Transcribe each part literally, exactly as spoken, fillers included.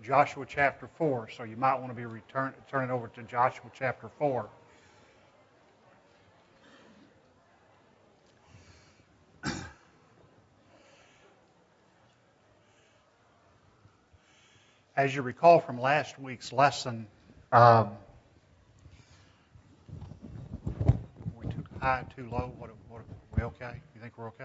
Joshua chapter four, so you might want to be return, turning over to Joshua chapter four. As you recall from last week's lesson, um, we took high, too low. What, what, are we okay? You think we're okay?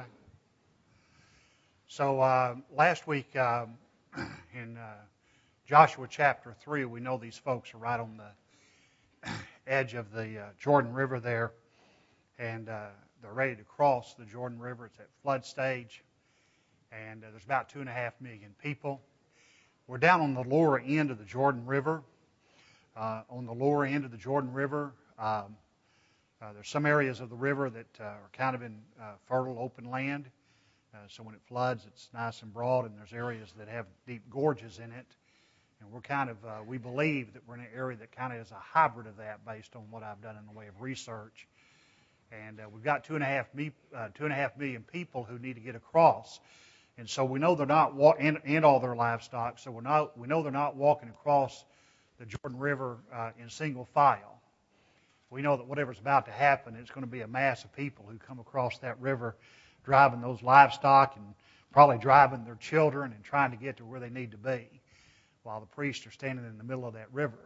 So uh, last week um, in uh, Joshua chapter three, we know these folks are right on the edge of the uh, Jordan River there, and uh, they're ready to cross the Jordan River. It's at flood stage, and uh, there's about two and a half million people. We're down on the lower end of the Jordan River. Uh, on the lower end of the Jordan River, um, uh, there's some areas of the river that uh, are kind of in uh, fertile open land. Uh, so when it floods, it's nice and broad, and there's areas that have deep gorges in it. And we're kind of, uh, we believe that we're in an area that kind of is a hybrid of that based on what I've done in the way of research. And uh, we've got two and a half me, uh, two and a half million people who need to get across. And so we know they're not, wa- and, and all their livestock, so we're not, we know they're not walking across the Jordan River uh, in single file. We know that whatever's about to happen, it's going to be a mass of people who come across that river driving those livestock and probably driving their children and trying to get to where they need to be while the priests are standing in the middle of that river.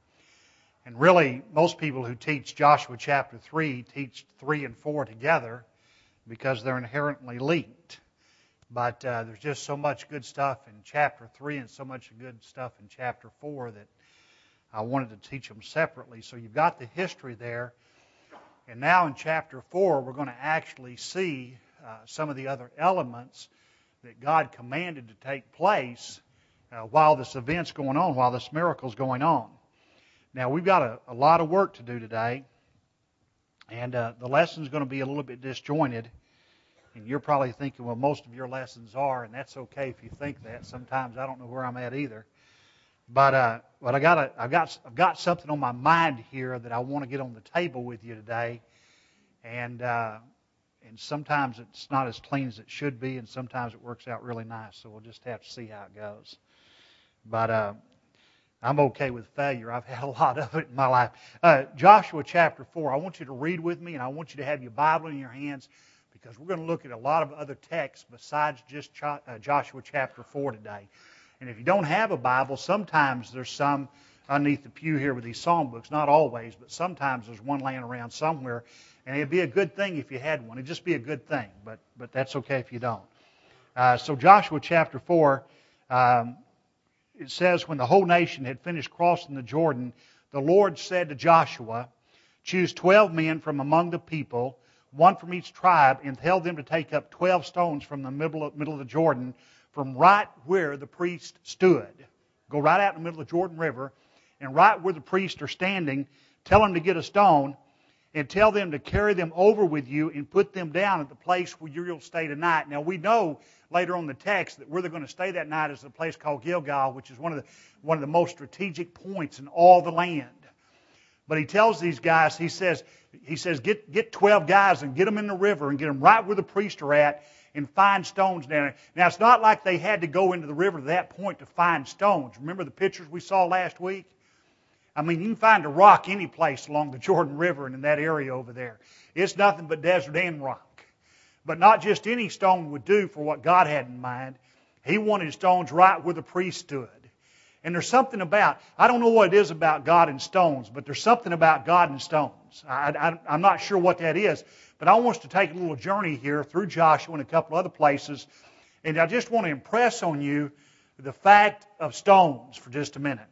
And really, most people who teach Joshua chapter three teach three and four together because they're inherently linked. But uh, there's just so much good stuff in chapter three and so much good stuff in chapter four that I wanted to teach them separately. So you've got the history there. And now in chapter four, we're going to actually see uh, some of the other elements that God commanded to take place uh, while this event's going on, while this miracle's going on. Now, we've got a, a lot of work to do today. And uh, the lesson's going to be a little bit disjointed. And you're probably thinking, well, most of your lessons are, and that's okay if you think that. Sometimes I don't know where I'm at either. But uh, but I got a, I've got I've got something on my mind here that I want to get on the table with you today, and uh, and sometimes it's not as clean as it should be, and sometimes it works out really nice. So we'll just have to see how it goes. But uh, I'm okay with failure. I've had a lot of it in my life. Uh, Joshua chapter four. I want you to read with me, and I want you to have your Bible in your hands, because we're going to look at a lot of other texts besides just Joshua chapter four today. And if you don't have a Bible, sometimes there's some underneath the pew here with these songbooks. Not always, but sometimes there's one laying around somewhere. And it'd be a good thing if you had one. It'd just be a good thing, but but that's okay if you don't. Uh, so Joshua chapter four, um, it says, when the whole nation had finished crossing the Jordan, the Lord said to Joshua, choose twelve men from among the people, one from each tribe, and tell them to take up twelve stones from the middle of, middle of the Jordan, from right where the priest stood. Go right out in the middle of the Jordan River, and right where the priests are standing, tell them to get a stone, and tell them to carry them over with you and put them down at the place where you'll stay tonight. Now, we know later on in the text that where they're going to stay that night is a place called Gilgal, which is one of the one of the most strategic points in all the land. But he tells these guys, he says, he says, get get twelve guys and get them in the river and get them right where the priests are at, and find stones down there. Now, it's not like they had to go into the river to that point to find stones. Remember the pictures we saw last week? I mean, you can find a rock any place along the Jordan River and in that area over there. It's nothing but desert and rock. But not just any stone would do for what God had in mind. He wanted stones right where the priest stood. And there's something about, I don't know what it is about God and stones, but there's something about God and stones. I, I, I'm not sure what that is. But I want us to take a little journey here through Joshua and a couple other places. And I just want to impress on you the fact of stones for just a minute.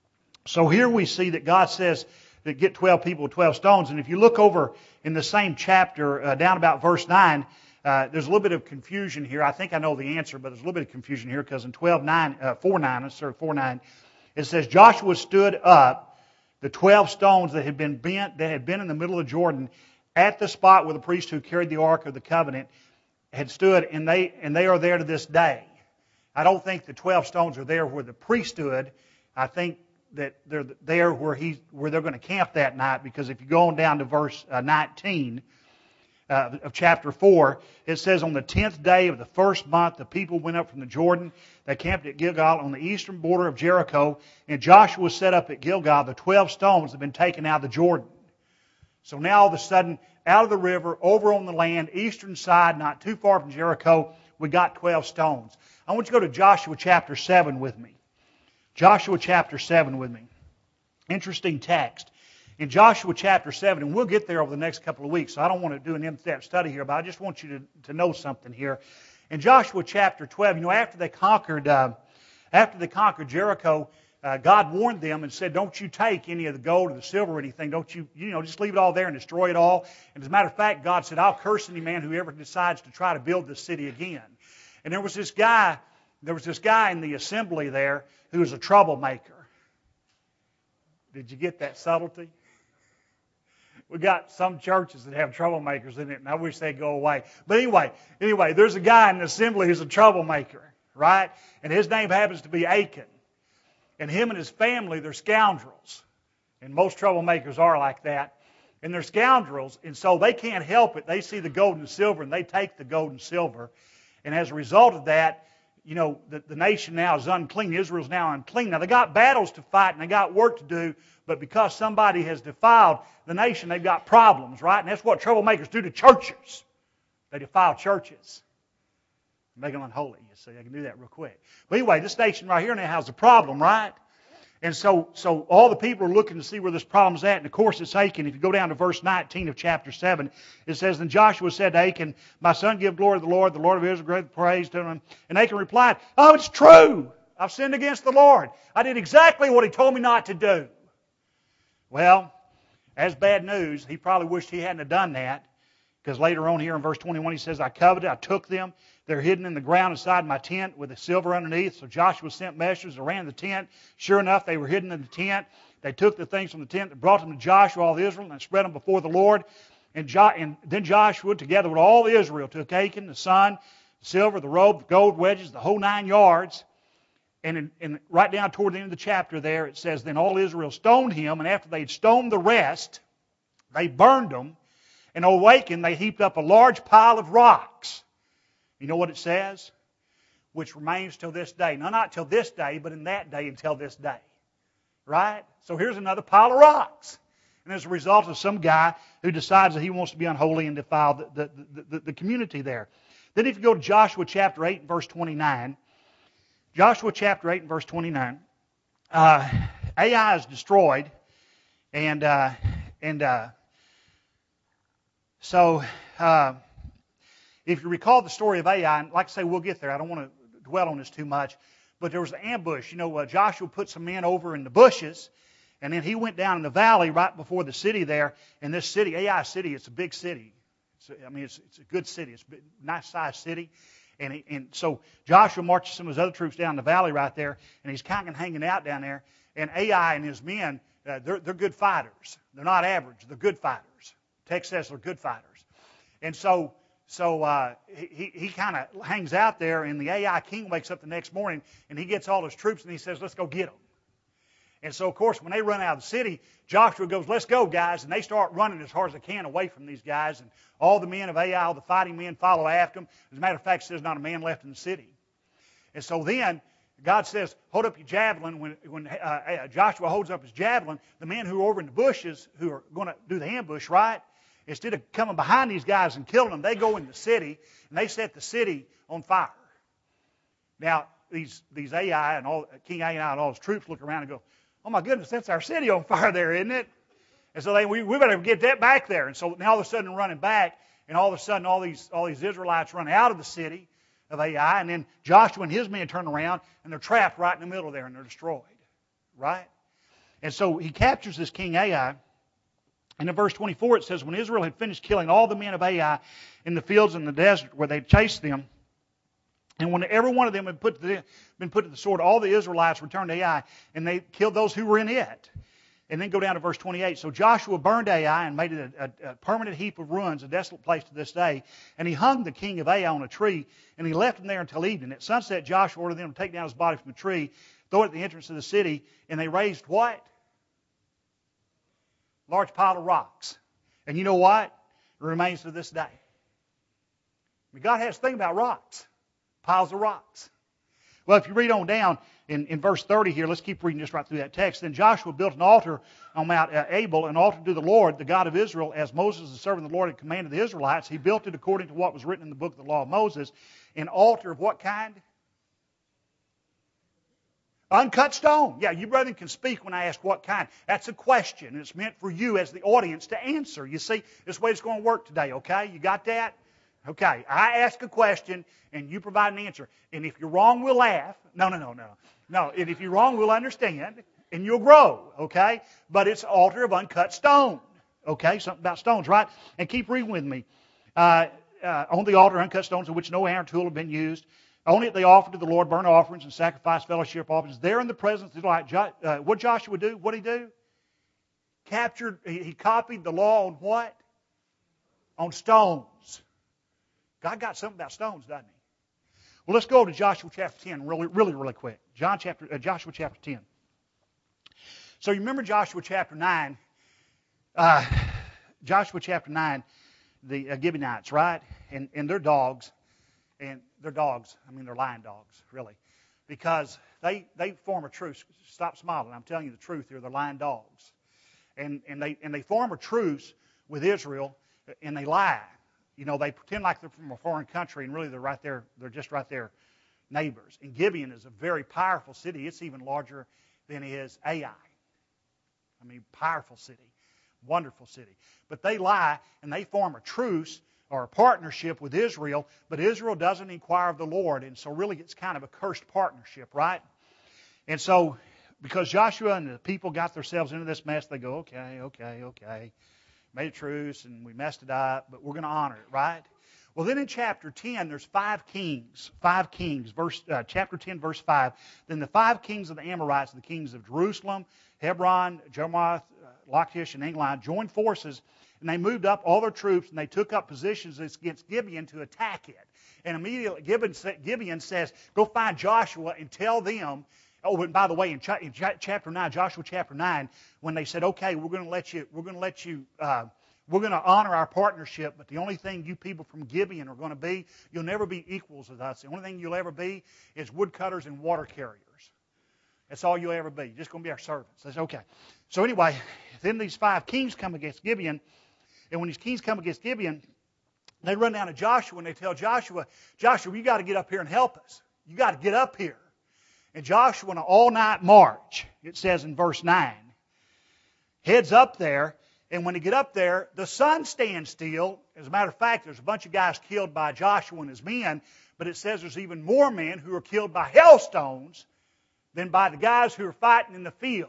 So here we see that God says that get twelve people with twelve stones. And if you look over in the same chapter, uh, down about verse nine, uh, there's a little bit of confusion here. I think I know the answer, but there's a little bit of confusion here because in twelve nine, uh, four nine, sorry, four nine, it says, Joshua stood up the twelve stones that had been bent, that had been in the middle of Jordan, at the spot where the priest who carried the Ark of the Covenant had stood, and they and they are there to this day. I don't think the twelve stones are there where the priest stood. I think that they're there where he where they're going to camp that night, because if you go on down to verse uh, nineteen, uh, of chapter four, it says, on the tenth day of the first month, the people went up from the Jordan. They camped at Gilgal on the eastern border of Jericho, and Joshua set up at Gilgal the twelve stones that had been taken out of the Jordan. So now all of a sudden, out of the river, over on the land, eastern side, not too far from Jericho, we got twelve stones. I want you to go to Joshua chapter seven with me. Joshua chapter seven with me. Interesting text. In Joshua chapter seven, and we'll get there over the next couple of weeks, so I don't want to do an in-depth study here, but I just want you to, to know something here. In Joshua chapter twelve, you know, after they conquered, uh, after they conquered Jericho, uh, God warned them and said, don't you take any of the gold or the silver or anything. Don't you, you know, just leave it all there and destroy it all. And as a matter of fact, God said, I'll curse any man who ever decides to try to build this city again. And there was this guy, there was this guy in the assembly there who was a troublemaker. Did you get that subtlety? We got some churches that have troublemakers in it, and I wish they'd go away. But anyway, anyway, there's a guy in the assembly who's a troublemaker, right? And his name happens to be Achan. And him and his family, they're scoundrels. And most troublemakers are like that. And they're scoundrels, and so they can't help it. They see the gold and silver, and they take the gold and silver. And as a result of that, you know, the, the nation now is unclean. Israel's now unclean. Now, they got battles to fight, and they got work to do, but because somebody has defiled the nation, they've got problems, right? And that's what troublemakers do to churches. They defile churches. Make them unholy, you see. I can do that real quick. But anyway, this nation right here now has a problem, right? And so, so all the people are looking to see where this problem's at. And of course, it's Achan. If you go down to verse nineteen of chapter seven, it says, Then Joshua said to Achan, My son, give glory to the Lord. The Lord of Israel great praise to him. And Achan replied, Oh, it's true. I've sinned against the Lord. I did exactly what he told me not to do. Well, that's bad news. He probably wished he hadn't have done that. Because later on here in verse twenty-one, he says, I coveted, I took them. They're hidden in the ground inside my tent with the silver underneath. So Joshua sent messengers around the tent. Sure enough, they were hidden in the tent. They took the things from the tent and brought them to Joshua, all Israel, and spread them before the Lord. And, jo- and then Joshua, together with all Israel, took Achan, the son, the silver, the robe, the gold wedges, the whole nine yards. And, in, and right down toward the end of the chapter there, it says, Then all Israel stoned him, and after they'd stoned the rest, they burned them. And on Achan, they heaped up a large pile of rocks. You know what it says? Which remains till this day. Now, not till this day, but in that day until this day. Right? So here's another pile of rocks. And as a result of some guy who decides that he wants to be unholy and defile the, the, the, the, the community there. Then if you go to Joshua chapter eight and verse twenty-nine. Joshua chapter eight and verse twenty-nine. Uh, Ai is destroyed. And, uh, and uh, so... Uh, If you recall the story of Ai, and like I say, we'll get there. I don't want to dwell on this too much. But there was an ambush. You know, uh, Joshua put some men over in the bushes, and then he went down in the valley right before the city there. And this city, Ai city, it's a big city. It's a, I mean, it's, it's a good city. It's a nice-sized city. And, he, and so Joshua marches some of his other troops down the valley right there, and he's kind of hanging out down there. And Ai and his men, uh, they're, they're good fighters. They're not average. They're good fighters. Text says they're good fighters. And so... So uh, he, he kind of hangs out there, and the Ai king wakes up the next morning, and he gets all his troops, and he says, let's go get them. And so, of course, when they run out of the city, Joshua goes, let's go, guys. And they start running as hard as they can away from these guys. And all the men of Ai, all the fighting men, follow after them. As a matter of fact, it says not a man left in the city. And so then God says, hold up your javelin. When, when uh, Joshua holds up his javelin, the men who are over in the bushes, who are going to do the ambush, right? Instead of coming behind these guys and killing them, they go in the city, and they set the city on fire. Now, these these Ai and all King Ai and all his troops look around and go, oh my goodness, that's our city on fire there, isn't it? And so they, we, we better get that back there. And so now all of a sudden they're running back, and all of a sudden all these all these Israelites run out of the city of Ai, and then Joshua and his men turn around, and they're trapped right in the middle there, and they're destroyed. Right? And so he captures this King Ai. And in verse twenty-four it says, when Israel had finished killing all the men of Ai in the fields and the desert where they chased them, and when every one of them had put the, been put to the sword, all the Israelites returned to Ai, and they killed those who were in it. And then go down to verse twenty-eight. So Joshua burned Ai and made it a, a, a permanent heap of ruins, a desolate place to this day. And he hung the king of Ai on a tree, and he left him there until evening. At sunset, Joshua ordered them to take down his body from the tree, throw it at the entrance of the city, and they raised what? Large pile of rocks. And you know what? It remains to this day. I mean, God has a thing about rocks, piles of rocks. Well, if you read on down in, in verse thirty here, let's keep reading just right through that text. Then Joshua built an altar on Mount uh, Abel, an altar to the Lord, the God of Israel, as Moses, the servant of the Lord, had commanded the Israelites. He built it according to what was written in the book of the law of Moses. An altar of what kind? Uncut stone. Yeah, you brethren can speak when I ask what kind. That's a question, and it's meant for you as the audience to answer. You see, this way it's going to work today, okay? You got that? Okay, I ask a question, and you provide an answer. And if you're wrong, we'll laugh. No, no, no, no. No, and if you're wrong, we'll understand, and you'll grow, okay? But it's an altar of uncut stone, okay? Something about stones, right? And keep reading with me. Uh, uh, on the altar, uncut stones in which no iron tool had been used. On it they offered to the Lord burnt offerings and sacrificed fellowship offerings. There in the presence of the light, uh, what Joshua do? What did he do? Captured, he, he copied the law on what? On stones. God got something about stones, doesn't he? Well, let's go to Joshua chapter ten really, really, really quick. John chapter, uh, Joshua chapter ten. So you remember Joshua chapter nine. Uh, Joshua chapter nine, the uh, Gibeonites, right? And, and their dogs. And they're dogs. I mean, they're lion dogs, really. Because they, they form a truce. Stop smiling. I'm telling you the truth here. They're lion dogs. And, and, they, and they form a truce with Israel, and they lie. You know, they pretend like they're from a foreign country, and really they're right there. They're just right there neighbors. And Gibeon is a very powerful city. It's even larger than is Ai. I mean, powerful city. Wonderful city. But they lie, and they form a truce or a partnership with Israel, but Israel doesn't inquire of the Lord, and so really it's kind of a cursed partnership, right? And so, because Joshua and the people got themselves into this mess, they go, okay, okay, okay, made a truce, and we messed it up, but we're going to honor it, right? Well, then in chapter ten, there's five kings, five kings, verse uh, chapter ten, verse five. Then the five kings of the Amorites, the kings of Jerusalem, Hebron, Jarmuth, uh, Lachish, and Eglon, joined forces, and they moved up all their troops, and they took up positions against Gibeon to attack it. And immediately Gibeon says, go find Joshua and tell them. Oh, and by the way, in, ch- in ch- chapter nine, Joshua chapter nine, when they said, okay, we're going to let you, we're going to let you, uh, we're going to honor our partnership, but the only thing you people from Gibeon are going to be, you'll never be equals with us. The only thing you'll ever be is woodcutters and water carriers. That's all you'll ever be. You're just going to be our servants. That's okay. So anyway, then these five kings come against Gibeon. And when these kings come against Gibeon, they run down to Joshua and they tell Joshua, Joshua, you got to get up here and help us. You got to get up here. And Joshua, on an all-night march, it says in verse nine, heads up there. And when they get up there, the sun stands still. As a matter of fact, there's a bunch of guys killed by Joshua and his men. But it says there's even more men who are killed by hailstones than by the guys who are fighting in the field.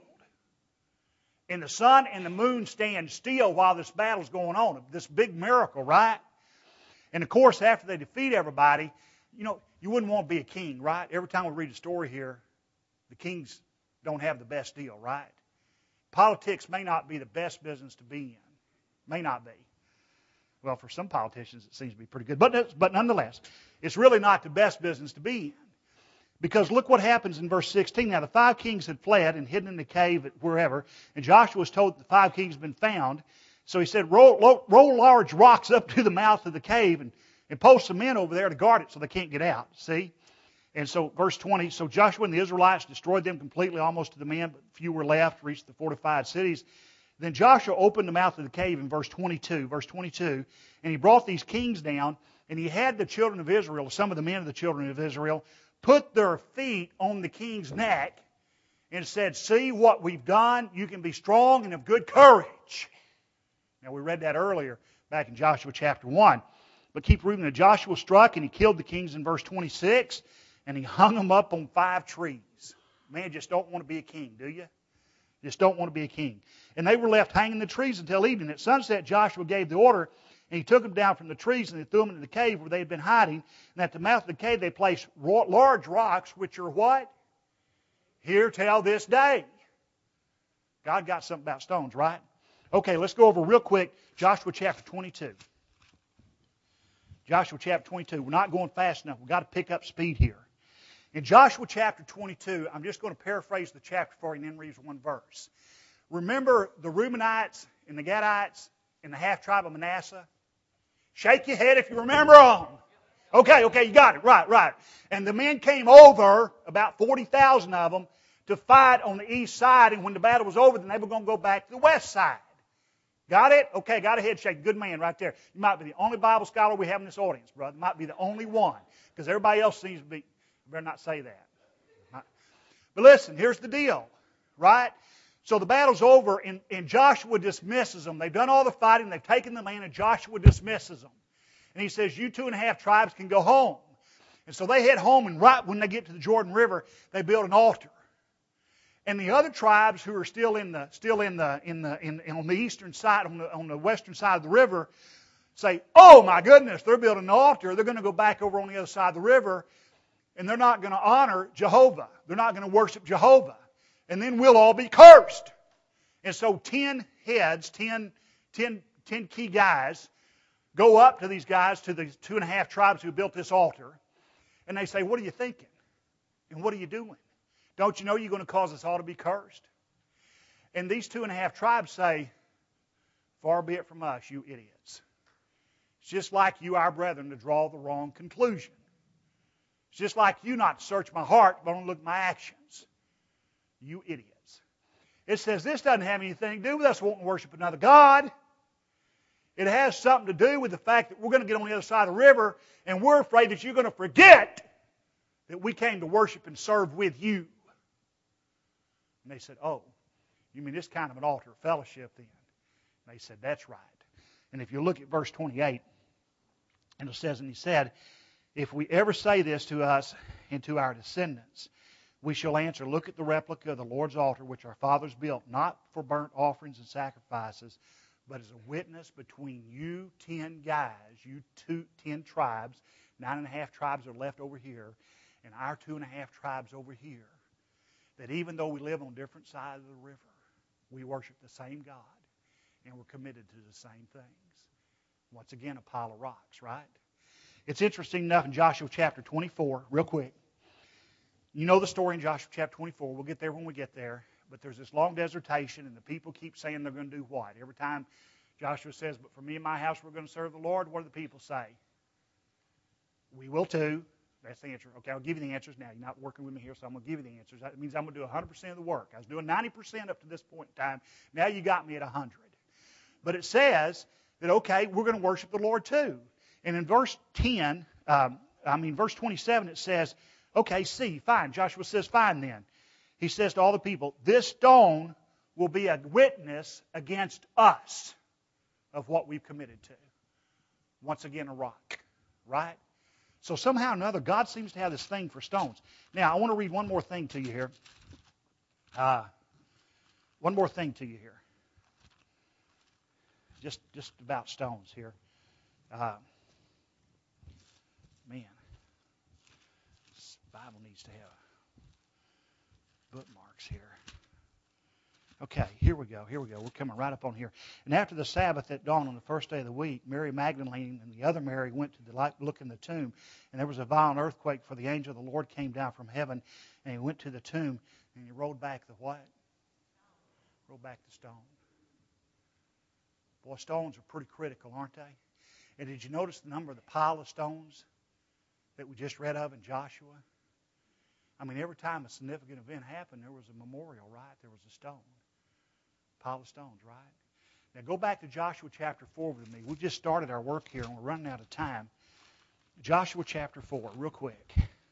And the sun and the moon stand still while this battle's going on. This big miracle, right? And of course, after they defeat everybody, you know, you wouldn't want to be a king, right? Every time we read a story here, the kings don't have the best deal, right? Politics may not be the best business to be in. May not be. Well, for some politicians, it seems to be pretty good. But, but nonetheless, it's really not the best business to be in. Because look what happens in verse sixteen. Now the five kings had fled and hidden in the cave at wherever. And Joshua was told that the five kings had been found. So he said, roll, roll, roll large rocks up to the mouth of the cave and, and post some men over there to guard it so they can't get out. See? And so verse twenty, so Joshua and the Israelites destroyed them completely, almost to the men, but few were left, reached the fortified cities. Then Joshua opened the mouth of the cave in verse twenty-two, verse twenty-two, and he brought these kings down, and he had the children of Israel, some of the men of the children of Israel, put their feet on the king's neck and said, see what we've done. You can be strong and of good courage. Now, we read that earlier back in Joshua chapter one. But keep reading. Joshua struck and he killed the kings in verse twenty-six, and he hung them up on five trees. Man, just don't want to be a king, do you? Just don't want to be a king. And they were left hanging the trees until evening. At sunset, Joshua gave the order, and he took them down from the trees and they threw them into the cave where they had been hiding. And at the mouth of the cave they placed large rocks, which are what? Here till this day. God got something about stones, right? Okay, let's go over real quick Joshua chapter twenty-two. Joshua chapter twenty-two. We're not going fast enough. We've got to pick up speed here. In Joshua chapter twenty-two, I'm just going to paraphrase the chapter for you and then read one verse. Remember the Reubenites and the Gadites and the half-tribe of Manasseh? Shake your head if you remember them. Okay, okay, you got it. Right, right. And the men came over, about forty thousand of them, to fight on the east side. And when the battle was over, then they were going to go back to the west side. Got it? Okay, got a head shake. Good man right there. You might be the only Bible scholar we have in this audience, brother. Might be the only one. Because everybody else seems to be. I better not say that. But listen, here's the deal. Right? So the battle's over, and, and Joshua dismisses them. They've done all the fighting. They've taken the land, and Joshua dismisses them. And he says, you two and a half tribes can go home. And so they head home, and right when they get to the Jordan River, they build an altar. And the other tribes who are still in the still in the in the in, on the eastern side, on the on the western side of the river, say, "Oh my goodness, they're building an altar. They're going to go back over on the other side of the river, and they're not going to honor Jehovah. They're not going to worship Jehovah, and then we'll all be cursed." And so ten heads, ten, ten, ten key guys, go up to these guys, to the two and a half tribes who built this altar, and they say, "What are you thinking? And what are you doing? Don't you know you're going to cause us all to be cursed?" And these two and a half tribes say, "Far be it from us, you idiots. It's just like you, our brethren, to draw the wrong conclusion. It's just like you not to search my heart, but only look at my actions. You idiots." It says this doesn't have anything to do with us wanting to worship another God. It has something to do with the fact that we're going to get on the other side of the river, and we're afraid that you're going to forget that we came to worship and serve with you. And they said, "Oh, you mean this kind of an altar of fellowship then?" And they said, "That's right." And if you look at verse twenty-eight, and it says, "And he said, if we ever say this to us and to our descendants, we shall answer, look at the replica of the Lord's altar, which our fathers built, not for burnt offerings and sacrifices, but as a witness between you ten guys, you two, ten tribes, nine and a half tribes are left over here, and our two and a half tribes over here, that even though we live on different sides of the river, we worship the same God, and we're committed to the same things." Once again, a pile of rocks, right? It's interesting enough in Joshua chapter twenty-four, real quick. You know the story in Joshua chapter twenty-four. We'll get there when we get there. But there's this long desertation, and the people keep saying they're going to do what? Every time Joshua says, "But for me and my house, we're going to serve the Lord," what do the people say? "We will too." That's the answer. Okay, I'll give you the answers now. You're not working with me here, so I'm going to give you the answers. That means I'm going to do one hundred percent of the work. I was doing ninety percent up to this point in time. Now you got me at one hundred. But it says that, okay, we're going to worship the Lord too. And in verse ten, um, I mean, verse twenty-seven, it says, okay, see, fine. Joshua says, fine then. He says to all the people, "This stone will be a witness against us of what we've committed to." Once again, a rock, right? So somehow or another, God seems to have this thing for stones. Now, I want to read one more thing to you here. Uh, one more thing to you here. Just, just about stones here. Uh, man, this Bible needs to have bookmarks here. Okay, here we go, here we go. We're coming right up on here. "And after the Sabbath at dawn on the first day of the week, Mary Magdalene and the other Mary went to the, look in the tomb. And there was a violent earthquake, for the angel of the Lord came down from heaven, and he went to the tomb, and he rolled back the what? Rolled back the stone." Boy, stones are pretty critical, aren't they? And did you notice the number of the pile of stones that we just read of in Joshua? I mean, every time a significant event happened, there was a memorial, right? There was a stone. Pile of stones, right? Now go back to Joshua chapter four with me. We've just started our work here, and we're running out of time. Joshua chapter four, real quick.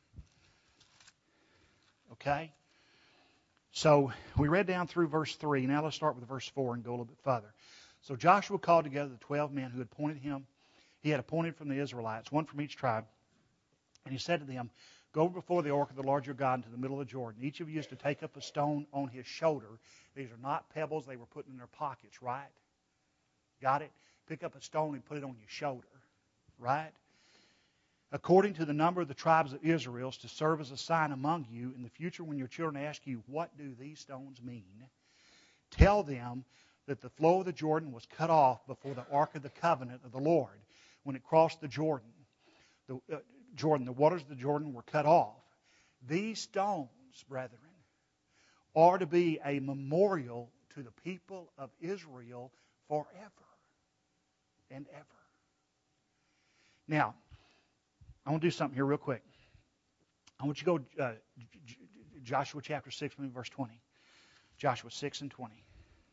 Okay? So we read down through verse three. Now let's start with verse four and go a little bit further. "So Joshua called together the twelve men who had appointed him. He had appointed from the Israelites, one from each tribe. And he said to them, 'Go before the ark of the Lord your God into the middle of the Jordan. Each of you is to take up a stone on his shoulder.'" These are not pebbles they were putting in their pockets, right? Got it? Pick up a stone and put it on your shoulder, right? "According to the number of the tribes of Israel, to serve as a sign among you. In the future, when your children ask you, 'What do these stones mean?' tell them that the flow of the Jordan was cut off before the ark of the covenant of the Lord when it crossed the Jordan. The uh, Jordan, the waters of the Jordan were cut off. These stones, brethren, are to be a memorial to the people of Israel forever and ever." Now, I want to do something here real quick. I want you to go uh, J- J- Joshua chapter six, verse twenty. Joshua six and twenty.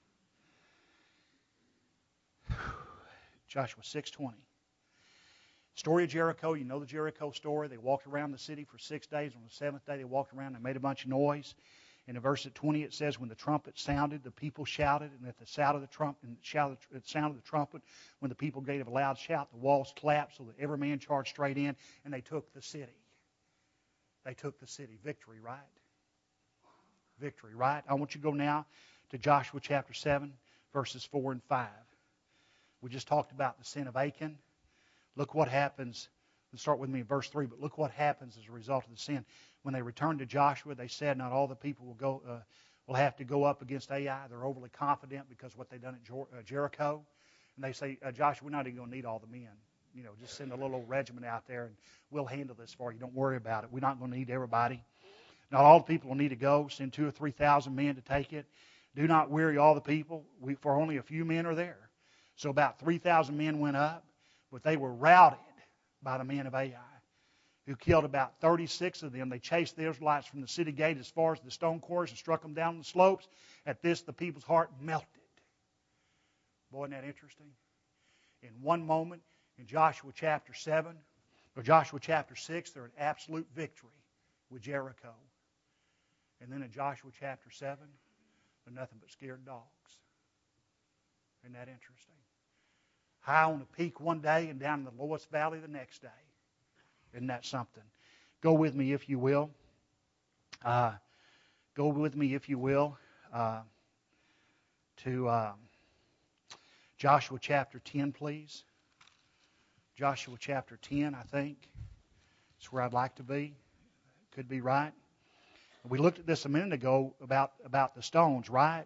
Joshua six twenty. Story of Jericho. You know the Jericho story. They walked around the city for six days. On the seventh day, they walked around and made a bunch of noise. In the verse at twenty, it says, when the trumpet sounded, the people shouted, and at the sound of the trumpet, and shout, at the sound of the trumpet, when the people gave a loud shout, the walls collapsed, so that every man charged straight in, and they took the city. They took the city. Victory, right? Victory, right? I want you to go now to Joshua chapter seven, verses four and five. We just talked about the sin of Achan. Look what happens. Let's start with me in verse three, but look what happens as a result of the sin. When they returned to Joshua, they said, not all the people will go, uh, will have to go up against Ai. They're overly confident because of what they've done at Jer- uh, Jericho. And they say, uh, Joshua, we're not even going to need all the men. You know, just send a little regiment out there and we'll handle this for you. Don't worry about it. We're not going to need everybody. Not all the people will need to go. Send two or three thousand men to take it. Do not weary all the people, we, for only a few men are there. So about three thousand men went up, but they were routed by the men of Ai, who killed about thirty-six of them. They chased the Israelites from the city gate as far as the stone quarries and struck them down the slopes. At this, the people's heart melted. Boy, isn't that interesting? In one moment, in Joshua chapter seven, or Joshua chapter six, they're in absolute victory with Jericho. And then in Joshua chapter seven, they're nothing but scared dogs. Isn't that interesting? High on the peak one day and down in the lowest valley the next day. Isn't that something? Go with me, if you will. Uh, go with me, if you will, uh, to uh, Joshua chapter ten, please. Joshua chapter ten, I think. It's where I'd like to be. Could be right. We looked at this a minute ago about, about the stones, right?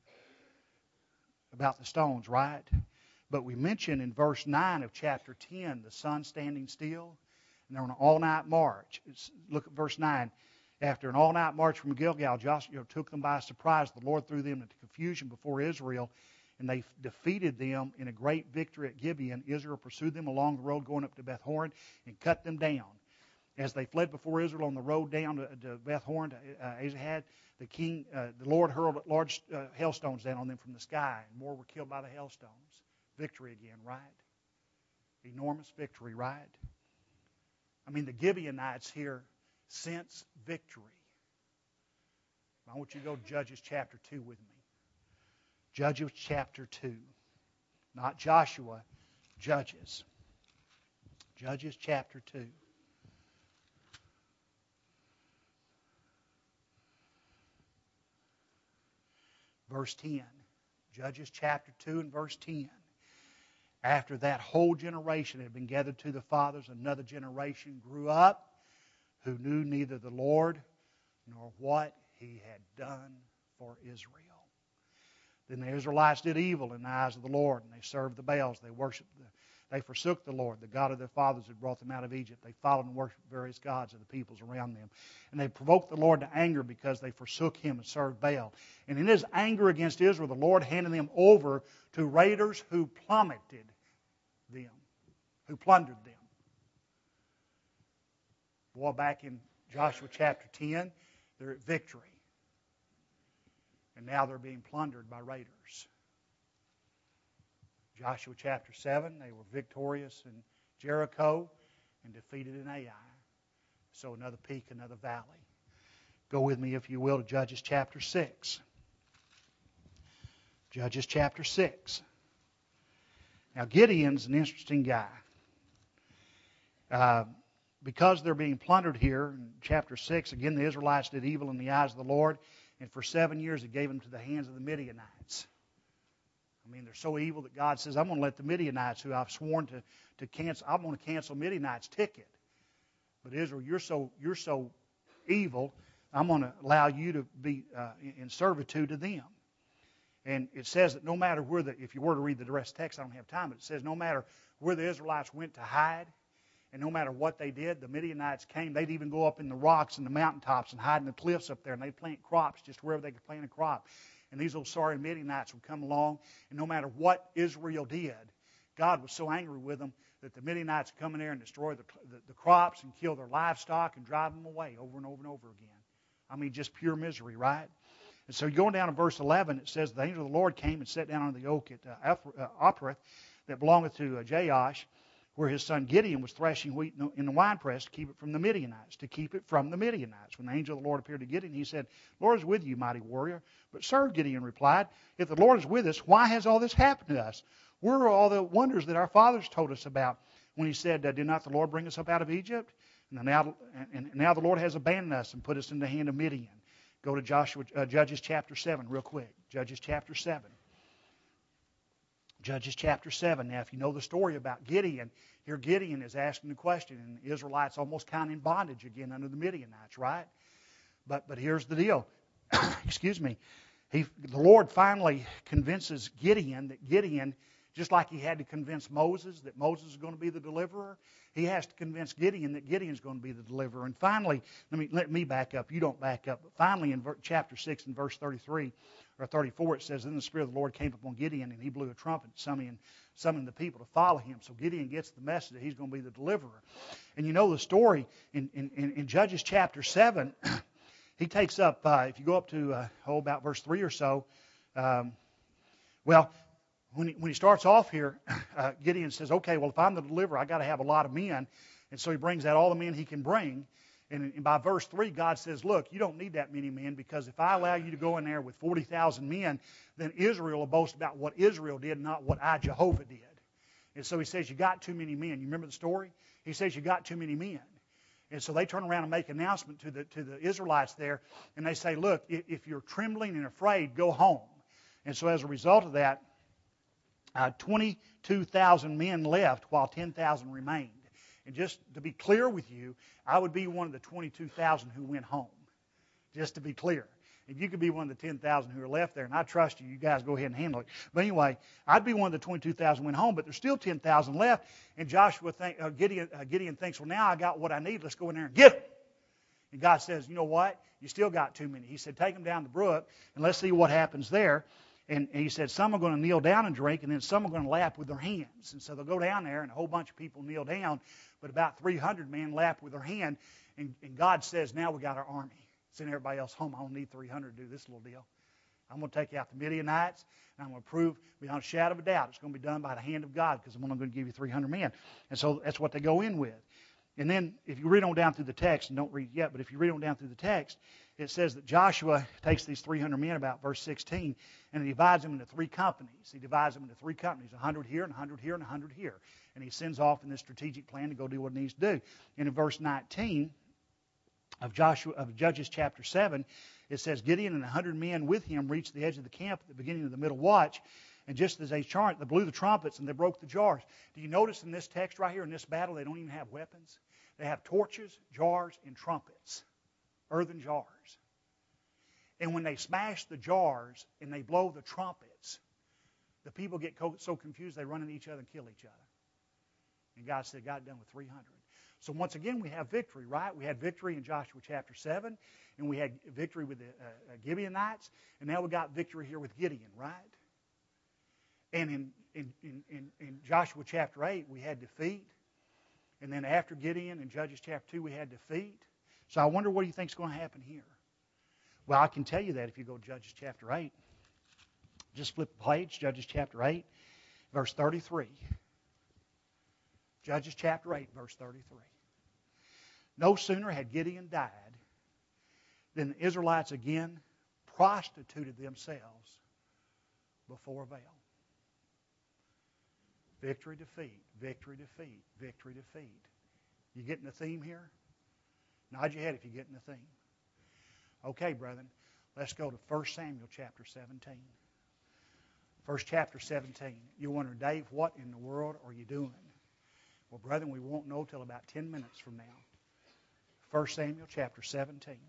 About the stones, right? But we mentioned in verse nine of chapter ten, the sun standing still. And they're on an all-night march. It's, look at verse nine. After an all-night march from Gilgal, Joshua took them by surprise. The Lord threw them into confusion before Israel, and they defeated them in a great victory at Gibeon. Israel pursued them along the road going up to Beth Horon and cut them down. As they fled before Israel on the road down to, to Beth Horon, to uh, Azahad, the king, uh, the Lord hurled large uh, hailstones down on them from the sky, and more were killed by the hailstones. Victory again, right? Enormous victory, right? I mean, the Gibeonites here sense victory. I want you to go to Judges chapter two with me. Judges chapter two. Not Joshua, Judges. Judges chapter two. Verse ten. Judges chapter two and verse ten. After that whole generation had been gathered to the fathers, another generation grew up who knew neither the Lord nor what He had done for Israel. Then the Israelites did evil in the eyes of the Lord, and they served the Baals. They worshipped the, they forsook the Lord, the God of their fathers who brought them out of Egypt. They followed and worshipped various gods of the peoples around them. And they provoked the Lord to anger because they forsook Him and served Baal. And in His anger against Israel, the Lord handed them over to raiders who plummeted them, who plundered them. Boy, back in Joshua chapter ten, they're at victory. And now they're being plundered by raiders. Joshua chapter seven, they were victorious in Jericho and defeated in Ai. So another peak, another valley. Go with me, if you will, to Judges chapter six. Judges chapter six. Now, Gideon's an interesting guy. Uh, because they're being plundered here, in chapter six, again, the Israelites did evil in the eyes of the Lord, and for seven years He gave them to the hands of the Midianites. I mean, they're so evil that God says, I'm going to let the Midianites, who I've sworn to, to cancel, I'm going to cancel Midianites' ticket. But Israel, you're so, you're so evil, I'm going to allow you to be uh, in servitude to them. And it says that no matter where the, if you were to read the rest text, I don't have time, but it says no matter where the Israelites went to hide, and no matter what they did, the Midianites came. They'd even go up in the rocks and the mountaintops and hide in the cliffs up there, and they'd plant crops just wherever they could plant a crop. And these old sorry Midianites would come along, and no matter what Israel did, God was so angry with them that the Midianites come in there and destroy the, the, the crops and kill their livestock and drive them away over and over and over again. I mean, just pure misery, right? And so going down to verse eleven, it says, the angel of the Lord came and sat down on the oak at uh, Ophrah that belongeth to uh, Jaash, where his son Gideon was thrashing wheat in the winepress to keep it from the Midianites, to keep it from the Midianites. When the angel of the Lord appeared to Gideon, he said, Lord is with you, mighty warrior. But sir, Gideon replied, if the Lord is with us, why has all this happened to us? Where are all the wonders that our fathers told us about when he said, did not the Lord bring us up out of Egypt? And now, and now the Lord has abandoned us and put us in the hand of Midian. Go to Joshua, uh, Judges chapter seven real quick. Judges chapter seven. Judges chapter seven. Now, if you know the story about Gideon, here Gideon is asking the question, and the Israelites almost kind of in bondage again under the Midianites, right? But but here's the deal. Excuse me. He, the Lord finally convinces Gideon that Gideon, just like he had to convince Moses that Moses is going to be the deliverer, he has to convince Gideon that Gideon is going to be the deliverer. And finally, let me let me back up. You don't back up. But finally, in ver, chapter six and verse thirty-three or thirty-four, it says, then the Spirit of the Lord came upon Gideon, and he blew a trumpet, summoning, summoning the people to follow him. So Gideon gets the message that he's going to be the deliverer. And you know the story in, in, in, in Judges chapter seven, he takes up, uh, if you go up to, uh, oh, about verse three or so, um, well, When he, when he starts off here, uh, Gideon says, okay, well, if I'm the deliverer, I got to have a lot of men. And so he brings out all the men he can bring. And, and by verse three, God says, look, you don't need that many men, because if I allow you to go in there with forty thousand men, then Israel will boast about what Israel did, not what I, Jehovah, did. And so he says, you got too many men. You remember the story? He says, you got too many men. And so they turn around and make an announcement to the, to the Israelites there. And they say, look, if, if you're trembling and afraid, go home. And so as a result of that, Uh, twenty-two thousand men left while ten thousand remained. And just to be clear with you, I would be one of the twenty-two thousand who went home. Just to be clear. And you could be one of the ten thousand who are left there, and I trust you. You guys go ahead and handle it. But anyway, I'd be one of the twenty-two thousand who went home, but there's still ten thousand left. And Joshua think, uh, Gideon, uh, Gideon thinks, well, now I got what I need. Let's go in there and get them. And God says, you know what? You still got too many. He said, take them down the brook, and let's see what happens there. And he said, some are going to kneel down and drink, and then some are going to lap with their hands. And so they'll go down there, and a whole bunch of people kneel down, but about three hundred men lap with their hand. And, and God says, now we got our army. Send everybody else home. I don't need three hundred to do this little deal. I'm going to take out the Midianites, and I'm going to prove beyond a shadow of a doubt it's going to be done by the hand of God, because I'm only going to give you three hundred men. And so that's what they go in with. And then if you read on down through the text, and don't read it yet, but if you read on down through the text, it says that Joshua takes these three hundred men, about verse sixteen, and he divides them into three companies. He divides them into three companies, one hundred here and one hundred here and one hundred here. And he sends off in this strategic plan to go do what he needs to do. And in verse nineteen of Joshua of Judges chapter seven, it says, Gideon and one hundred men with him reached the edge of the camp at the beginning of the middle watch. And just as they charged, they blew the trumpets and they broke the jars. Do you notice in this text right here, in this battle, they don't even have weapons? They have torches, jars, and trumpets. Earthen jars. And when they smash the jars and they blow the trumpets, the people get so confused they run into each other and kill each other. And God said, got it done with three hundred. So once again, we have victory, right? We had victory in Joshua chapter seven, and we had victory with the uh, Gibeonites, and now we got victory here with Gideon, right? And in, in, in, in Joshua chapter eight, we had defeat. And then after Gideon in Judges chapter two, we had defeat. So I wonder what do you think is going to happen here? Well, I can tell you that if you go to Judges chapter eight. Just flip the page, Judges chapter eight, verse thirty-three. Judges chapter eight, verse thirty-three. No sooner had Gideon died than the Israelites again prostituted themselves before Baal. Victory, defeat, victory, defeat, victory, defeat. You getting the theme here? Nod your head if you're getting the theme. Okay, brethren, let's go to First Samuel chapter seventeen. First chapter seventeen. You're wondering, Dave, what in the world are you doing? Well, brethren, we won't know till about ten minutes from now. First Samuel chapter seventeen.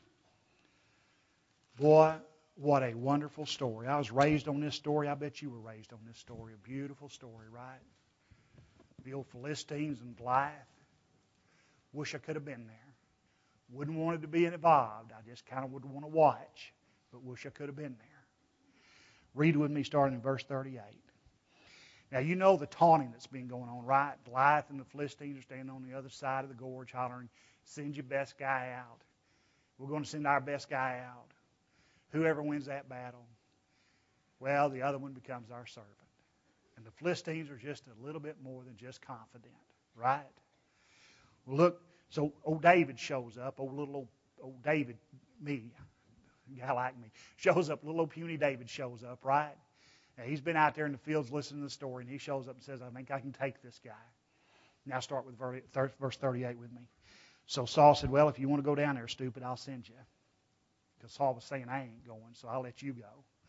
Boy, what a wonderful story. I was raised on this story. I bet you were raised on this story. A beautiful story, right? The old Philistines and Goliath. Wish I could have been there. Wouldn't want it to be involved. I just kind of would want to watch. But wish I could have been there. Read with me starting in verse thirty-eight. Now, you know the taunting that's been going on, right? Goliath and the Philistines are standing on the other side of the gorge hollering, send your best guy out. We're going to send our best guy out. Whoever wins that battle, well, the other one becomes our servant. And the Philistines are just a little bit more than just confident, right? Well, look, so old David shows up, old little old, old David, me, a guy like me, shows up, little old puny David shows up, right? Now, he's been out there in the fields listening to the story, and he shows up and says, I think I can take this guy. Now start with verse thirty-eight with me. So Saul said, well, if you want to go down there, stupid, I'll send you. Because Saul was saying, I ain't going, so I'll let you go.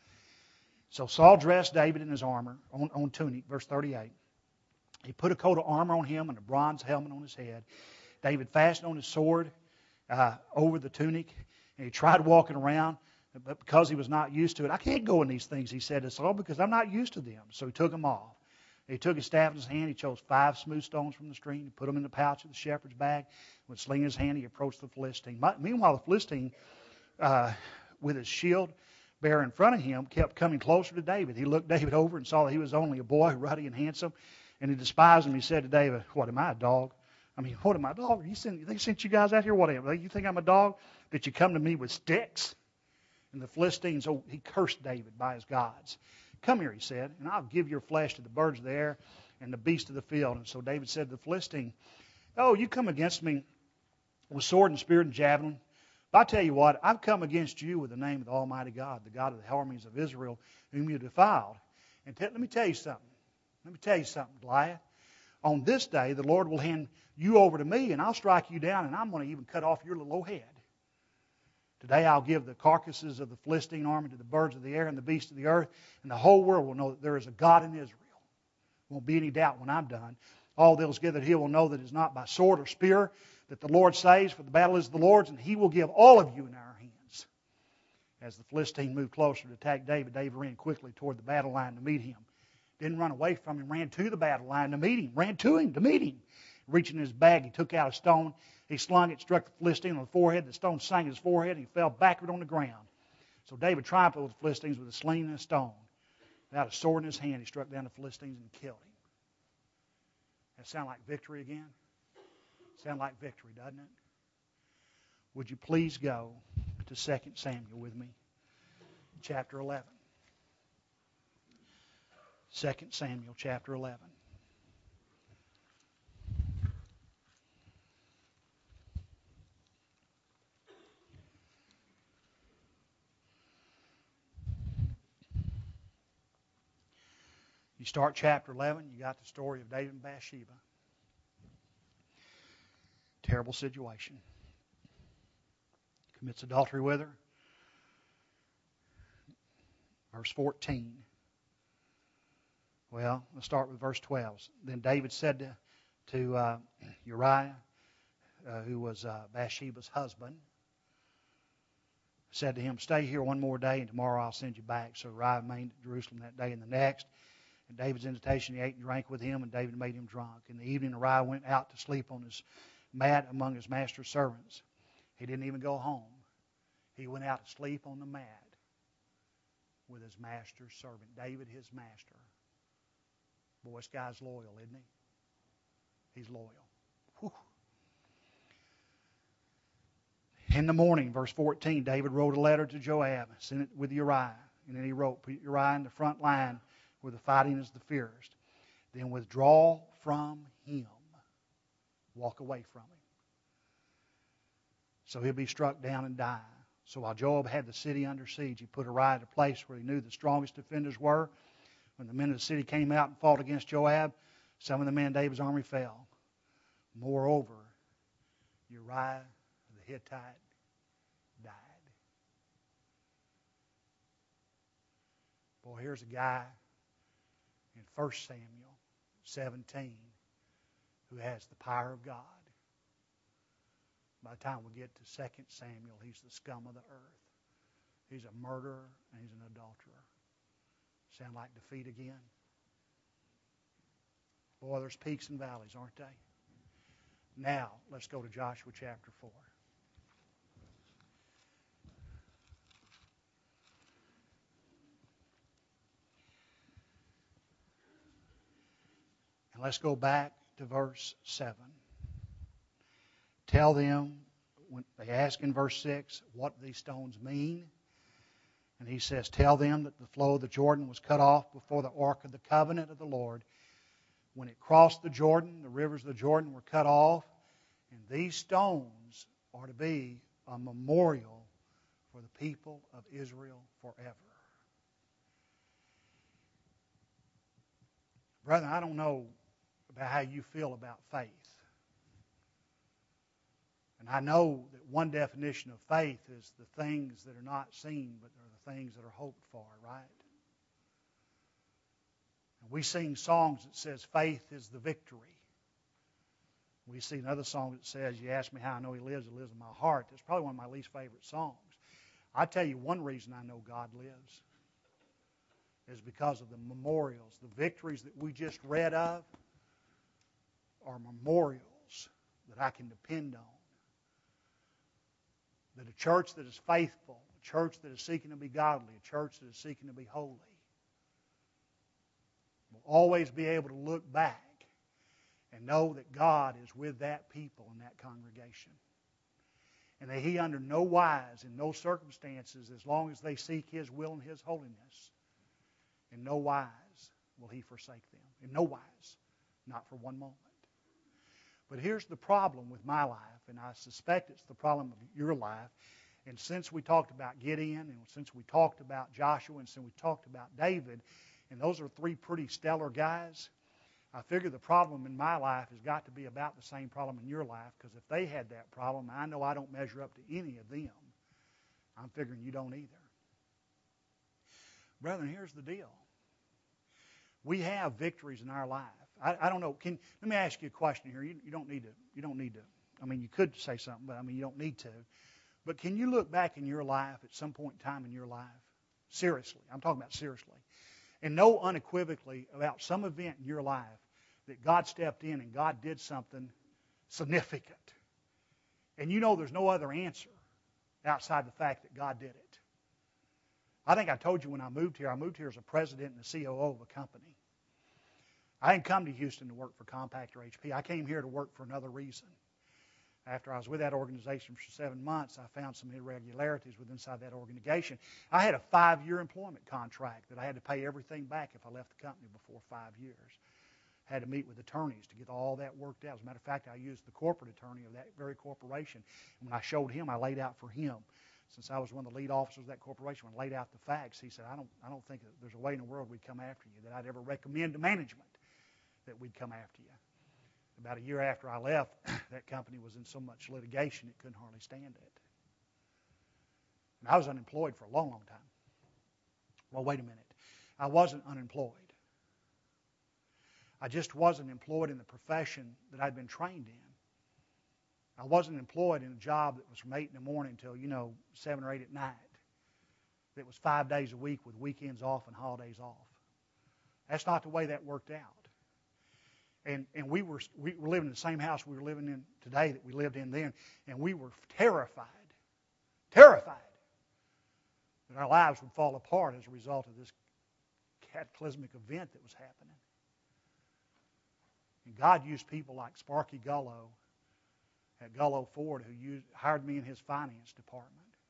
So Saul dressed David in his armor, on, on tunic, verse thirty-eight. He put a coat of armor on him and a bronze helmet on his head. David fastened on his sword uh, over the tunic, and he tried walking around, but because he was not used to it, I can't go in these things, he said to Saul, because I'm not used to them. So he took them off. He took his staff in his hand. He chose five smooth stones from the stream. He put them in the pouch of the shepherd's bag. With a sling in his hand, he approached the Philistine. Meanwhile, the Philistine, uh, with his shield bearer in front of him, kept coming closer to David. He looked David over and saw that he was only a boy, ruddy and handsome, and he despised him. He said to David, what, am I, a dog? I mean, what am I, a dog? You sent, they sent you guys out here? What am I? You think I'm a dog? That you come to me with sticks? And the Philistines, oh, he cursed David by his gods. Come here, he said, and I'll give your flesh to the birds of the air and the beasts of the field. And so David said to the Philistine, oh, you come against me with sword and spear and javelin. But I tell you what, I've come against you with the name of the Almighty God, the God of the armies of Israel, whom you defiled. And t- let me tell you something. Let me tell you something, Goliath. On this day, the Lord will hand you over to me, and I'll strike you down, and I'm going to even cut off your little old head. Today I'll give the carcasses of the Philistine army to the birds of the air and the beasts of the earth, and the whole world will know that there is a God in Israel. Won't be any doubt when I'm done. All those gathered here will know that it is not by sword or spear that the Lord saves, for the battle is the Lord's, and He will give all of you in our hands. As the Philistine moved closer to attack David, David ran quickly toward the battle line to meet him. Didn't run away from him, ran to the battle line to meet him, ran to him to meet him. Reaching in his bag, he took out a stone. He slung it, struck the Philistine on the forehead. The stone sank in his forehead, and he fell backward on the ground. So David triumphed over the Philistines with a sling and a stone. Without a sword in his hand, he struck down the Philistines and killed him. That sound like victory again? Sound like victory, doesn't it? Would you please go to Second Samuel with me, chapter eleven. Second Samuel, chapter eleven. You start chapter eleven, you got the story of David and Bathsheba. Terrible situation. Commits adultery with her. Verse fourteen. Well, let's start with verse twelve. Then David said to, to uh, Uriah, uh, who was uh, Bathsheba's husband, said to him, stay here one more day, and tomorrow I'll send you back. So Uriah remained at Jerusalem that day and the next. At David's invitation, he ate and drank with him, and David made him drunk. In the evening, Uriah went out to sleep on his mat among his master's servants. He didn't even go home. He went out to sleep on the mat with his master's servant. David, his master. Boy, this guy's loyal, isn't he? He's loyal. Whew. In the morning, verse fourteen, David wrote a letter to Joab, sent it with Uriah. And then he wrote, put Uriah in the front line where the fighting is the fiercest. Then withdraw from him. Walk away from him. So he'll be struck down and die. So while Joab had the city under siege, he put Uriah at a place where he knew the strongest defenders were. When the men of the city came out and fought against Joab, some of the men of David's army fell. Moreover, Uriah the Hittite died. Boy, here's a guy in First Samuel seventeen who has the power of God. By the time we get to Second Samuel, he's the scum of the earth. He's a murderer and he's an adulterer. Sound like defeat again? Boy, there's peaks and valleys, aren't they? Now, let's go to Joshua chapter four. Let's go back to verse seven. Tell them, when they ask in verse six, what these stones mean. And he says, tell them that the flow of the Jordan was cut off before the ark of the covenant of the Lord. When it crossed the Jordan, the rivers of the Jordan were cut off. And these stones are to be a memorial for the people of Israel forever. Brethren, I don't know about how you feel about faith. And I know that one definition of faith is the things that are not seen, but are the things that are hoped for, right? And we sing songs that says faith is the victory. We see another song that says, you ask me how I know He lives, He lives in my heart. That's probably one of my least favorite songs. I tell you one reason I know God lives is because of the memorials. The victories that we just read of are memorials that I can depend on. That a church that is faithful, a church that is seeking to be godly, a church that is seeking to be holy, will always be able to look back and know that God is with that people in that congregation. And that He, under no wise, in no circumstances, as long as they seek His will and His holiness, in no wise will He forsake them. In no wise. Not for one moment. But here's the problem with my life, and I suspect it's the problem of your life. And since we talked about Gideon, and since we talked about Joshua, and since we talked about David, and those are three pretty stellar guys, I figure the problem in my life has got to be about the same problem in your life, because if they had that problem, I know I don't measure up to any of them. I'm figuring you don't either. Brethren, here's the deal. We have victories in our life. I, I don't know. Can let me ask you a question here. You, you don't need to. You don't need to. I mean, you could say something, but I mean, you don't need to. But can you look back in your life at some point in time in your life, seriously? I'm talking about seriously, and know unequivocally about some event in your life that God stepped in and God did something significant, and you know there's no other answer outside the fact that God did it. I think I told you when I moved here. I moved here as a president and a C O O of a company. I didn't come to Houston to work for Compaq or H P. I came here to work for another reason. After I was with that organization for seven months, I found some irregularities within inside that organization. I had a five-year employment contract that I had to pay everything back if I left the company before five years. I had to meet with attorneys to get all that worked out. As a matter of fact, I used the corporate attorney of that very corporation. And when I showed him, I laid out for him. Since I was one of the lead officers of that corporation, when I laid out the facts, he said, I don't, I don't think that there's a way in the world we'd come after you, that I'd ever recommend to management that we'd come after you. About a year after I left, that company was in so much litigation it couldn't hardly stand it. And I was unemployed for a long, long time. Well, wait a minute. I wasn't unemployed. I just wasn't employed in the profession that I'd been trained in. I wasn't employed in a job that was from eight in the morning until, you know, seven or eight at night. That was five days a week with weekends off and holidays off. That's not the way that worked out. And and we were we were living in the same house we were living in today that we lived in then, and we were terrified, terrified that our lives would fall apart as a result of this cataclysmic event that was happening. And God used people like Sparky Gullo at Gullo Ford, who used, hired me in his finance department.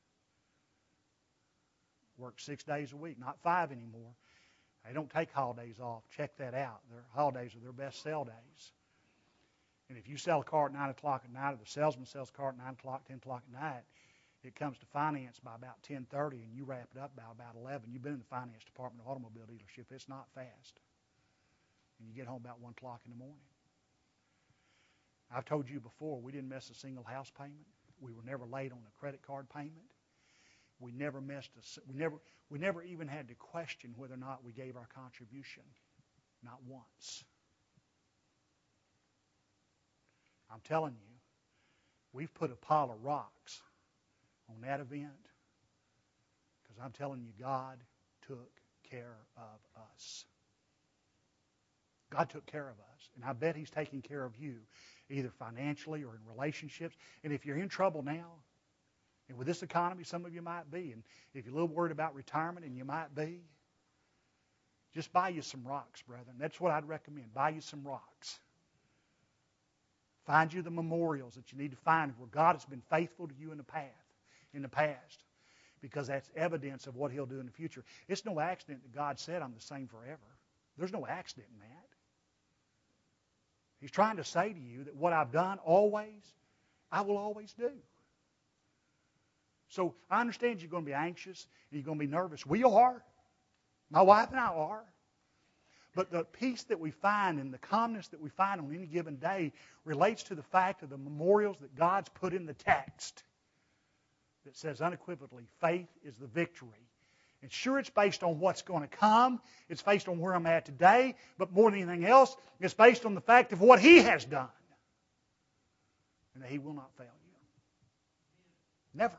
Worked six days a week, not five anymore. They don't take holidays off. Check that out. Their holidays are their best sell days. And if you sell a car at nine o'clock at night, or the salesman sells a car at nine o'clock, ten o'clock at night, it comes to finance by about ten thirty, and you wrap it up by about eleven. You've been in the finance department of an automobile dealership. It's not fast. And you get home about one o'clock in the morning. I've told you before, we didn't miss a single house payment. We were never late on a credit card payment. We never missed a, we never, we never even had to question whether or not we gave our contribution. Not once. I'm telling you, we've put a pile of rocks on that event because I'm telling you, God took care of us. God took care of us. And I bet He's taking care of you, either financially or in relationships. And if you're in trouble now, and with this economy, some of you might be, and if you're a little worried about retirement, and you might be, Just buy you some rocks, brethren. That's what I'd recommend. Buy you some rocks. Find you the memorials that you need to find where God has been faithful to you in the past, in the past, because that's evidence of what He'll do in the future. It's no accident that God said, I'm the same forever. There's no accident in that. He's trying to say to you that what I've done always, I will always do. So I understand you're going to be anxious and you're going to be nervous. We are. My wife and I are. But the peace that we find and the calmness that we find on any given day relates to the fact of the memorials that God's put in the text that says unequivocally, faith is the victory. And sure, it's based on what's going to come. It's based on where I'm at today. But more than anything else, it's based on the fact of what He has done. And that He will not fail you. Never.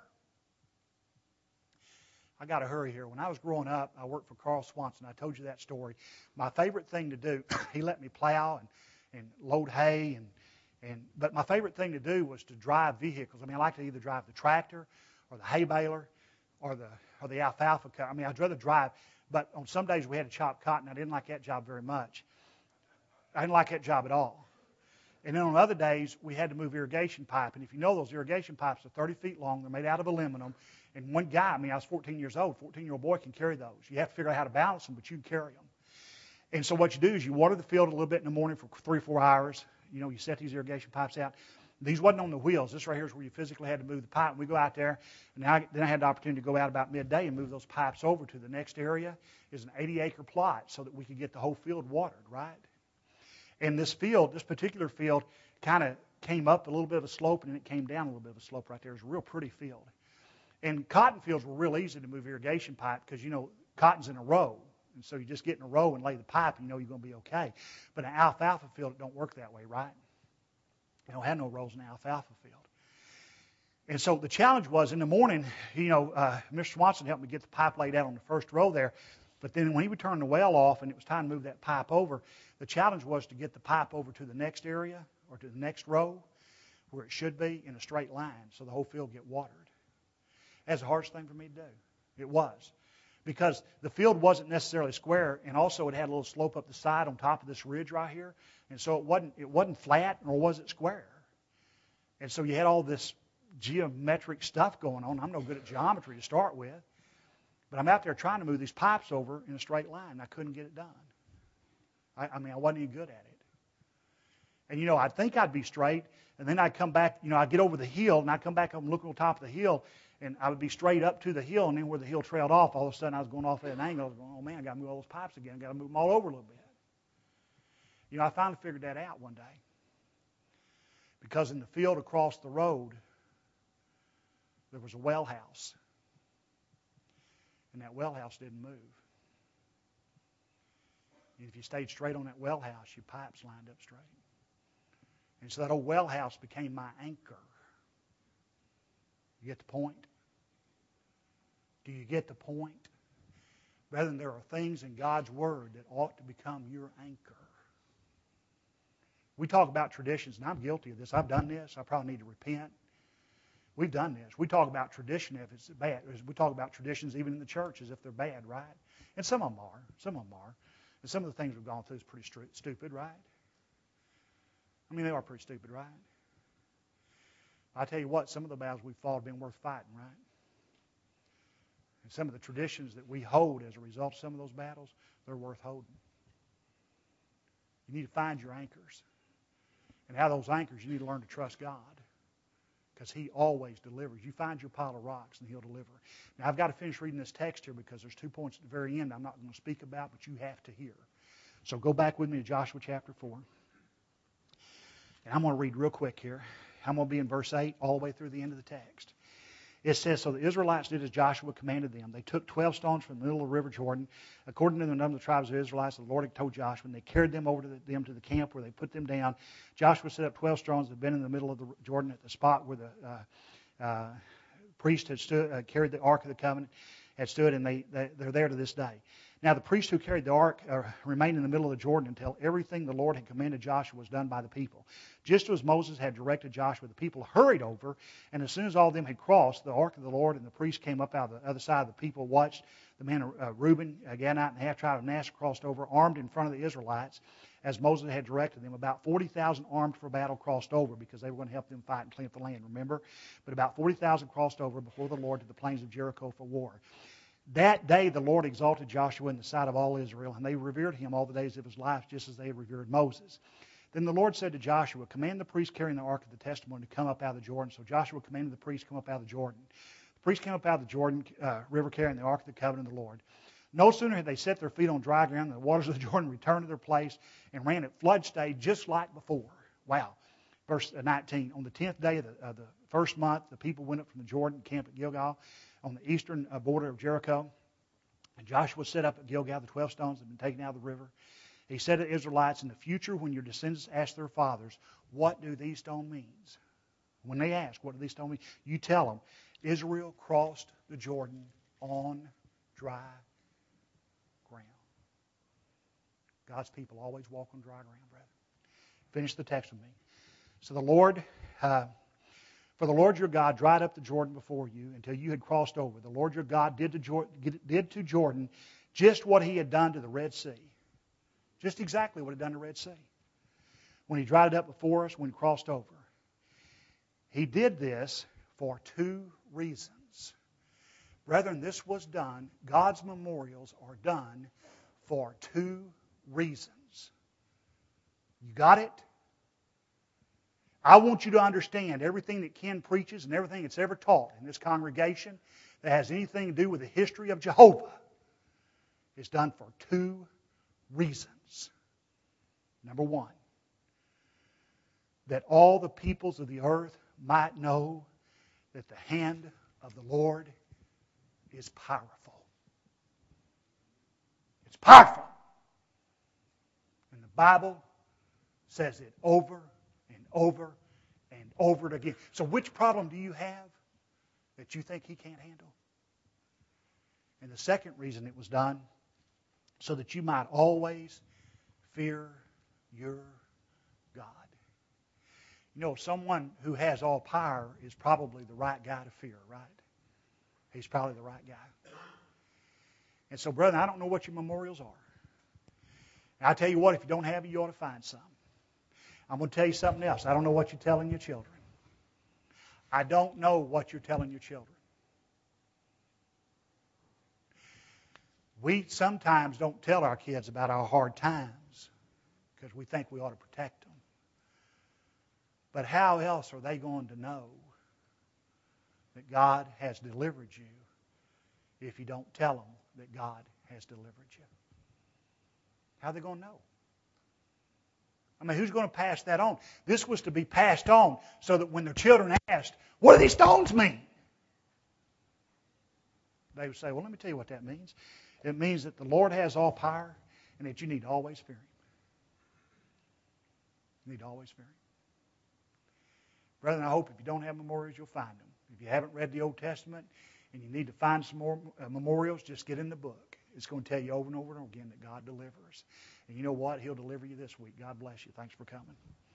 I got to hurry here. When I was growing up, I worked for Carl Swanson. I told you that story. My favorite thing to do, he let me plow and, and load hay. and and But my favorite thing to do was to drive vehicles. I mean, I like to either drive the tractor or the hay baler or the or the alfalfa cut. I mean, I'd rather drive. But on some days we had to chop cotton. I didn't like that job very much. I didn't like that job at all. And then on other days, we had to move irrigation pipe. And if you know, those irrigation pipes are thirty feet long. They're made out of aluminum. And one guy, I mean, I was fourteen years old. fourteen-year-old boy can carry those. You have to figure out how to balance them, but you can carry them. And so what you do is you water the field a little bit in the morning for three or four hours. You know, you set these irrigation pipes out. These wasn't on the wheels. This right here is where you physically had to move the pipe. And we go out there, and now I, then I had the opportunity to go out about midday and move those pipes over to the next area. Is an eighty-acre plot so that we could get the whole field watered, right? And this field, this particular field, kind of came up a little bit of a slope, and then it came down a little bit of a slope right there. It was a real pretty field. And cotton fields were real easy to move irrigation pipe because, you know, cotton's in a row. And so you just get in a row and lay the pipe, and you know you're going to be okay. But an alfalfa field, it don't work that way, right? You don't have no rows in an alfalfa field. And so the challenge was in the morning, you know, uh, Mister Swanson helped me get the pipe laid out on the first row there. But then when he would turn the well off and it was time to move that pipe over, the challenge was to get the pipe over to the next area or to the next row where it should be in a straight line so the whole field get watered. That's the hardest thing for me to do. It was. Because the field wasn't necessarily square, and also it had a little slope up the side on top of this ridge right here. And so it wasn't it wasn't flat, nor was it square. And so you had all this geometric stuff going on. I'm no good at geometry to start with. But I'm out there trying to move these pipes over in a straight line, and I couldn't get it done. I, I mean, I wasn't any good at it. And, you know, I'd think I'd be straight, and then I'd come back, you know, I'd get over the hill, and I'd come back up and look on top of the hill, and I would be straight up to the hill, and then where the hill trailed off, all of a sudden I was going off at an angle. I was going, oh, man, I got to move all those pipes again. I got to move them all over a little bit. You know, I finally figured that out one day. Because in the field across the road, there was a well house. And that well house didn't move. And if you stayed straight on that well house, your pipes lined up straight. And so that old well house became my anchor. You get the point? Do you get the point? Brethren, there are things in God's Word that ought to become your anchor. We talk about traditions, and I'm guilty of this. I've done this. I probably need to repent. We've done this. We talk about tradition if it's bad. We talk about traditions even in the church as if they're bad, right? And some of them are. Some of them are. And some of the things we've gone through is pretty stupid, right? I mean, they are pretty stupid, right? I tell you what, some of the battles we've fought have been worth fighting, right? And some of the traditions that we hold as a result of some of those battles, they're worth holding. You need to find your anchors. And out of those anchors, you need to learn to trust God. Because He always delivers. You find your pile of rocks and He'll deliver. Now, I've got to finish reading this text here because there's two points at the very end I'm not going to speak about, but you have to hear. So go back with me to Joshua chapter four. And I'm going to read real quick here. I'm going to be in verse eight all the way through the end of the text. It says, so the Israelites did as Joshua commanded them. They took twelve stones from the middle of the river Jordan, according to the number of the tribes of the Israelites. The Lord had told Joshua, and they carried them over to the, them to the camp where they put them down. Joshua set up twelve stones that had been in the middle of the Jordan at the spot where the uh, uh, priest had stood, uh, carried the Ark of the Covenant, had stood, and they, they, they're there to this day. Now the priest who carried the ark uh, remained in the middle of the Jordan until everything the Lord had commanded Joshua was done by the people. Just as Moses had directed Joshua, the people hurried over, and as soon as all of them had crossed, the ark of the Lord and the priest came up out of the other side. The people watched the men of uh, Reuben, uh, Ganite, and the half-tribe of Manasseh crossed over, armed in front of the Israelites, as Moses had directed them. About forty thousand armed for battle crossed over because they were going to help them fight and clean up the land, remember? But about forty thousand crossed over before the Lord to the plains of Jericho for war. That day the Lord exalted Joshua in the sight of all Israel, and they revered him all the days of his life, just as they had revered Moses. Then the Lord said to Joshua, command the priest carrying the ark of the testimony to come up out of the Jordan. So Joshua commanded the priest to come up out of the Jordan. The priest came up out of the Jordan uh, River carrying the ark of the covenant of the Lord. No sooner had they set their feet on dry ground than the waters of the Jordan returned to their place and ran at flood stage just like before. Wow. Verse nineteen, on the tenth day of the, of the first month, the people went up from the Jordan and camped at Gilgal on the eastern border of Jericho. And Joshua set up at Gilgal the twelve stones that had been taken out of the river. He said to the Israelites, in the future, when your descendants ask their fathers, what do these stones mean? When they ask, what do these stones mean? You tell them, Israel crossed the Jordan on dry ground. God's people always walk on dry ground, brethren. Finish the text with me. So the Lord, uh, for the Lord your God dried up the Jordan before you until you had crossed over. The Lord your God did to, Jordan, did to Jordan just what he had done to the Red Sea. Just exactly what he had done to the Red Sea. When he dried it up before us, when he crossed over. He did this for two reasons. Brethren, this was done, God's memorials are done for two reasons. You got it? I want you to understand everything that Ken preaches and everything that's ever taught in this congregation that has anything to do with the history of Jehovah is done for two reasons. Number one, that all the peoples of the earth might know that the hand of the Lord is powerful. It's powerful. And the Bible says it over and over and over again. So which problem do you have that you think he can't handle? And the second reason it was done, so that you might always fear your God. You know, someone who has all power is probably the right guy to fear, right? He's probably the right guy. And so, brethren, I don't know what your memorials are. And I tell you what, if you don't have it, you ought to find some. I'm going to tell you something else. I don't know what you're telling your children. I don't know what you're telling your children. We sometimes don't tell our kids about our hard times because we think we ought to protect them. But how else are they going to know that God has delivered you if you don't tell them that God has delivered you? How are they going to know? I mean, who's going to pass that on? This was to be passed on so that when their children asked, what do these stones mean? They would say, well, let me tell you what that means. It means that the Lord has all power and that you need to always fear Him. You need to always fear Him. Brethren, I hope if you don't have memorials, you'll find them. If you haven't read the Old Testament and you need to find some more uh, memorials, just get in the book. It's going to tell you over and over and over again that God delivers. And you know what? He'll deliver you this week. God bless you. Thanks for coming.